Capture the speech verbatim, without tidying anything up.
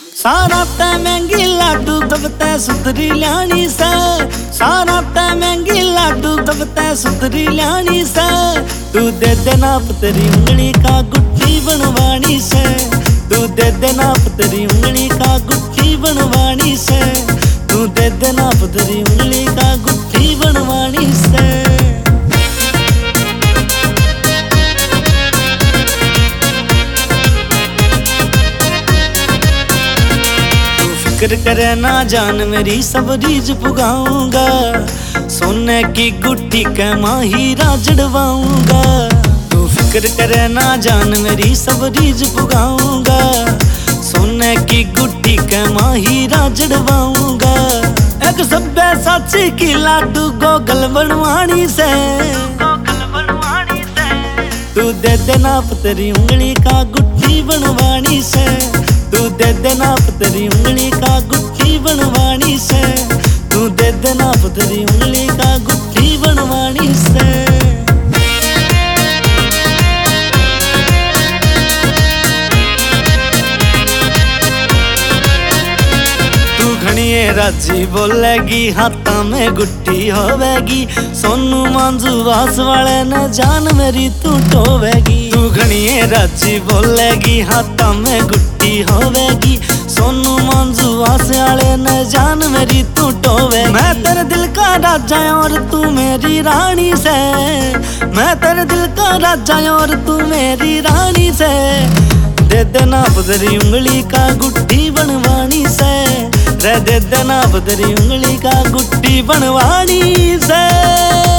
सारा ते महंगी लाडू दबते सुधरी लानी से, सारा ते महंगी लाडू दबते सुधरी लानी से। तू दे दे नाप तेरी उंगली का गुट्ठी बनवानी से, तू दे दे नाप तेरी उंगली का गुट्ठी बनवानी से, तू दे दे नाप तेरी उंगली का गुट्ठी बनवानी से। फिक्र करे ना जान मेरी सब रीज पुगाऊंगा, सोने की गुट्ठी के माहीरा जड़वाऊंगा। तू फिक्र करे ना जान मेरी सब रीज पुगाऊंगा, सोने की गुट्ठी के माहीरा जड़वाऊंगा। एक सभ्य साची की लाडू गोगल बनवानी से, तू दे दे नाप तेरी उंगली का गुट्ठी बनवानी से, तू दे दे नाप तेरी उंगली का गुट्ठी बनवानी से, तू दे दे नाप तेरी उंगली का गुट्ठी बनवानी से। घणिए राजी बोलेगी हाथा में गुट्ठी होवेगी, सोनू मांझू वास वाले ने जान मेरी तू टोवेगी। तू घणिए राजी बोलेगी हाथा में गुट्ठी होवेगी, सोनू मांझू वास वाले ने जान मेरी तू टोवेगी। मैं तेरे दिल का राजा और तू मेरी रानी से, मैं तेरे दिल का राजा और तू मेरी रानी से। दे दे नाप तेरी उंगली का गुट्ठी बनवानी से, रे दे दे नाप तेरी उंगली का गुट्ठी बनवानी से।